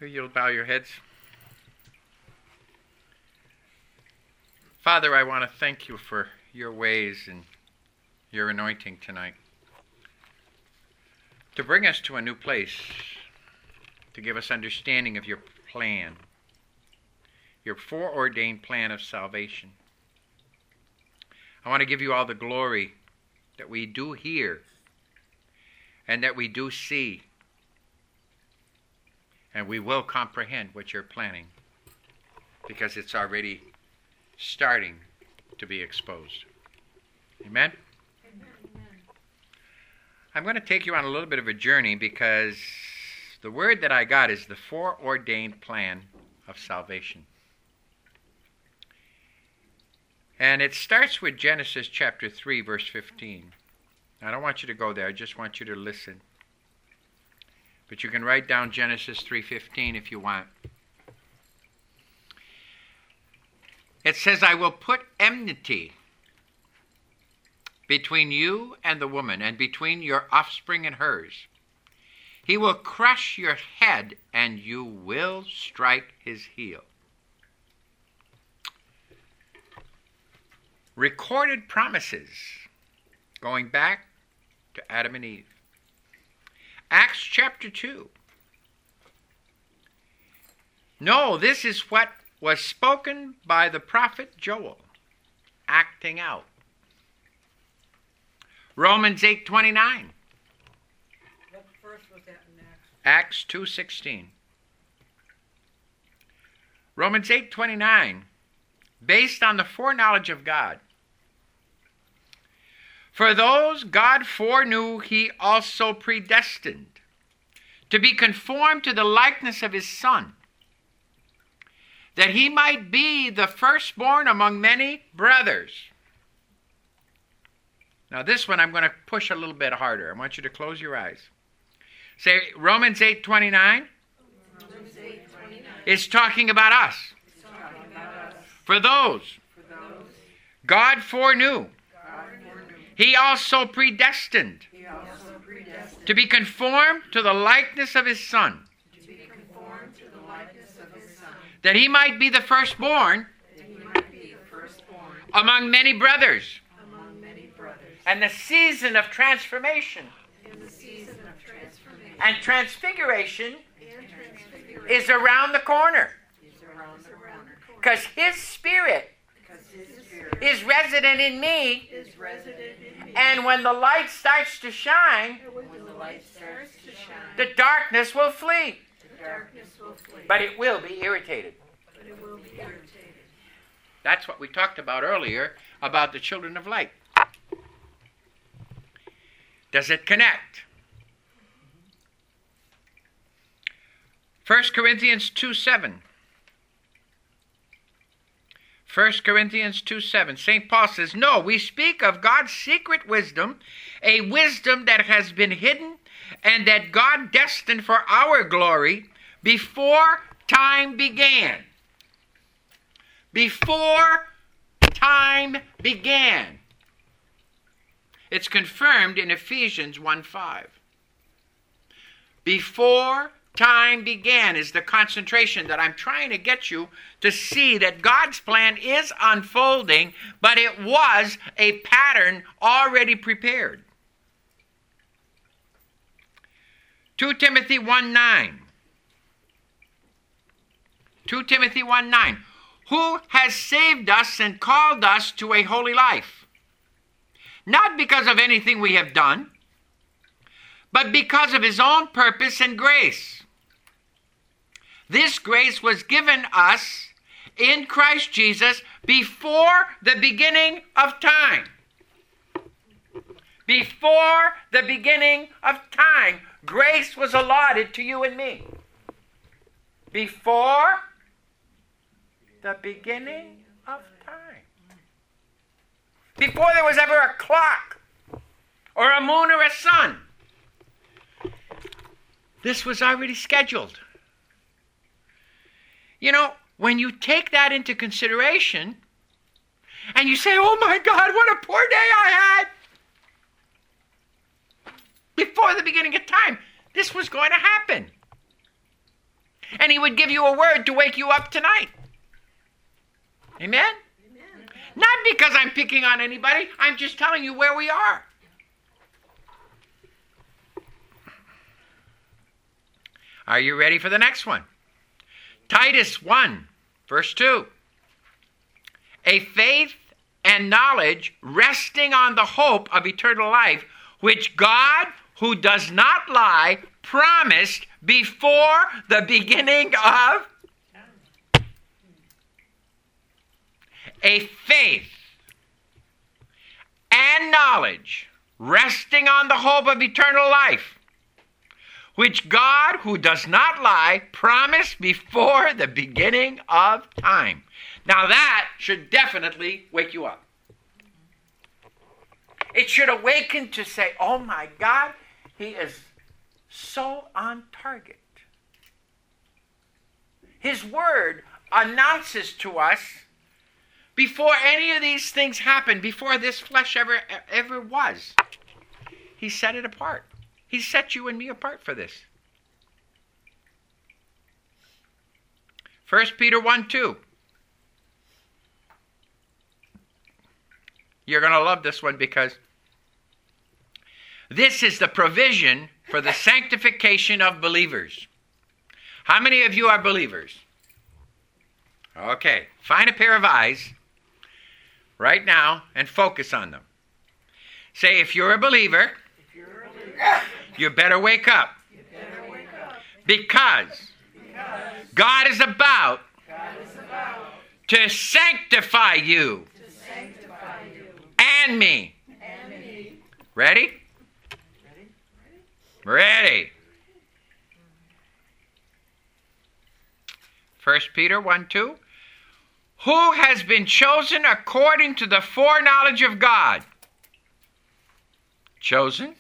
You'll bow your heads. Father, I want to thank you for your ways and your anointing tonight. To bring us to a new place, to give us understanding of your plan, your foreordained plan of salvation. I want to give you all the glory that we do hear and that we do see. And we will comprehend what you're planning because it's already starting to be exposed. Amen? Amen. I'm going to take you on a little bit of a journey because the word that I got is the foreordained plan of salvation. And it starts with Genesis chapter 3, verse 15. I don't want you to go there. I just want you to listen. But you can write down Genesis 3:15 if you want. It says, I will put enmity between you and the woman, and between your offspring and hers. He will crush your head, and you will strike his heel. Recorded promises going back to Adam and Eve. Acts chapter 2. No, this is what was spoken by the prophet Joel, acting out. Romans 8:29. What verse was that in Acts Acts? 2:16. Romans 8:29, based on the foreknowledge of God. For those God foreknew, he also predestined to be conformed to the likeness of his Son, that he might be the firstborn among many brothers. Now this one I'm going to push a little bit harder. I want you to close your eyes. Say Romans 8:29 is talking about us. For those God foreknew, he also predestined to be conformed to the likeness of his Son, that he might be the firstborn among many brothers. And the season of transformation and transfiguration is around the corner. Because his Spirit is resident in me. And when the light starts to shine, the darkness will flee. But it will be irritated. That's what we talked about earlier about the children of light. Does it connect? 1 Corinthians 2:7. 1 Corinthians 2:7. St. Paul says, no, we speak of God's secret wisdom, a wisdom that has been hidden and that God destined for our glory before time began. Before time began. It's confirmed in Ephesians 1:5. Before time began is the concentration that I'm trying to get you to see that God's plan is unfolding, but it was a pattern already prepared. 2 Timothy 1:9. 2 Timothy 1:9. Who has saved us and called us to a holy life, not because of anything we have done, but because of his own purpose and grace. This grace was given us in Christ Jesus before the beginning of time. Before the beginning of time, grace was allotted to you and me. Before the beginning of time. Before there was ever a clock or a moon or a sun. This was already scheduled. You know, when you take that into consideration and you say, oh my God, what a poor day I had. Before the beginning of time, this was going to happen. And he would give you a word to wake you up tonight. Amen? Amen. Not because I'm picking on anybody. I'm just telling you where we are. Are you ready for the next one? Titus 1, verse 2. A faith and knowledge resting on the hope of eternal life, which God, who does not lie, promised before the beginning of a faith and knowledge resting on the hope of eternal life, which God, who does not lie, promised before the beginning of time. Now that should definitely wake you up. It should awaken to say, oh my God, he is so on target. His word announces to us before any of these things happened, before this flesh ever was. He set it apart. He set you and me apart for this. 1 Peter 1, 2. You're going to love this one because this is the provision for the sanctification of believers. How many of you are believers? Okay, find a pair of eyes right now and focus on them. Say, if you're a believer, you better wake up. Because God is about to sanctify you and me. Ready? Ready. 1 Peter 1, 2. Who has been chosen according to the foreknowledge of God? Chosen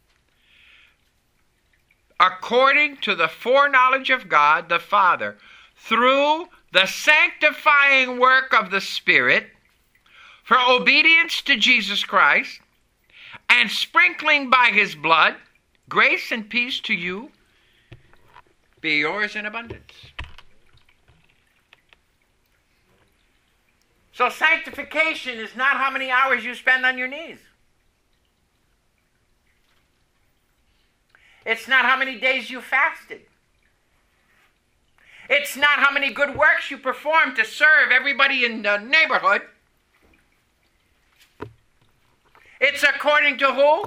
according to the foreknowledge of God the Father, through the sanctifying work of the Spirit, for obedience to Jesus Christ, and sprinkling by his blood, grace and peace to you be yours in abundance. So sanctification is not how many hours you spend on your knees. It's not how many days you fasted. It's not how many good works you perform to serve everybody in the neighborhood. It's according to who?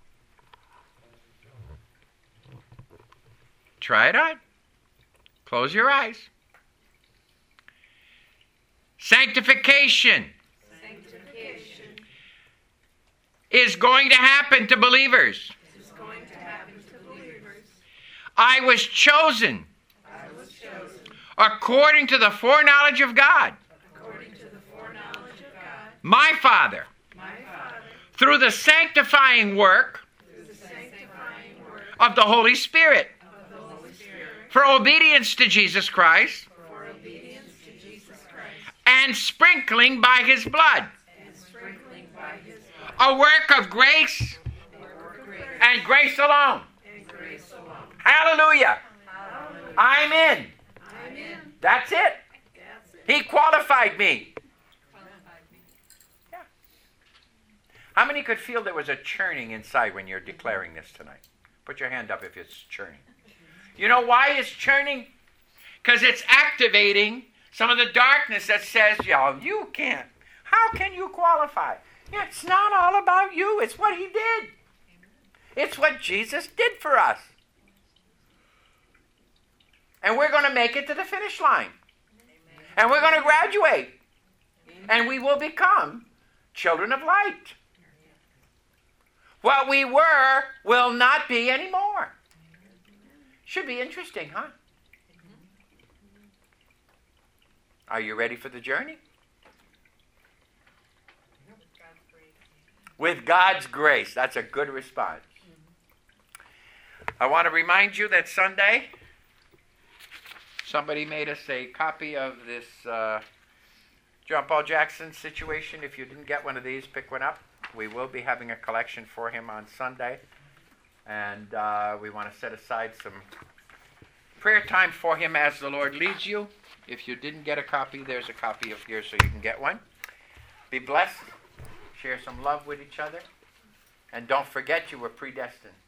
Try it on. Close your eyes. Sanctification is going to happen to believers. I was chosen according to the foreknowledge of God. My Father, through the sanctifying work of the Holy Spirit, for obedience to Jesus Christ, and sprinkling by his blood. A work of grace and grace alone. Hallelujah. I'm in. That's it. He qualified me. Yeah. How many could feel there was a churning inside when you're declaring this tonight? Put your hand up if it's churning. You know why it's churning? Because it's activating some of the darkness that says, yo, you can't. How can you qualify? It's not all about you. It's what he did. It's what Jesus did for us. And we're going to make it to the finish line. And we're going to graduate. And we will become children of light. What we were will not be anymore. Should be interesting, huh? Are you ready for the journey? With God's grace. That's a good response. I want to remind you that Sunday, somebody made us a copy of this John Paul Jackson situation. If you didn't get one of these, pick one up. We will be having a collection for him on Sunday. And we want to set aside some prayer time for him as the Lord leads you. If you didn't get a copy, there's a copy up here so you can get one. Be blessed. Share some love with each other. And don't forget you were predestined.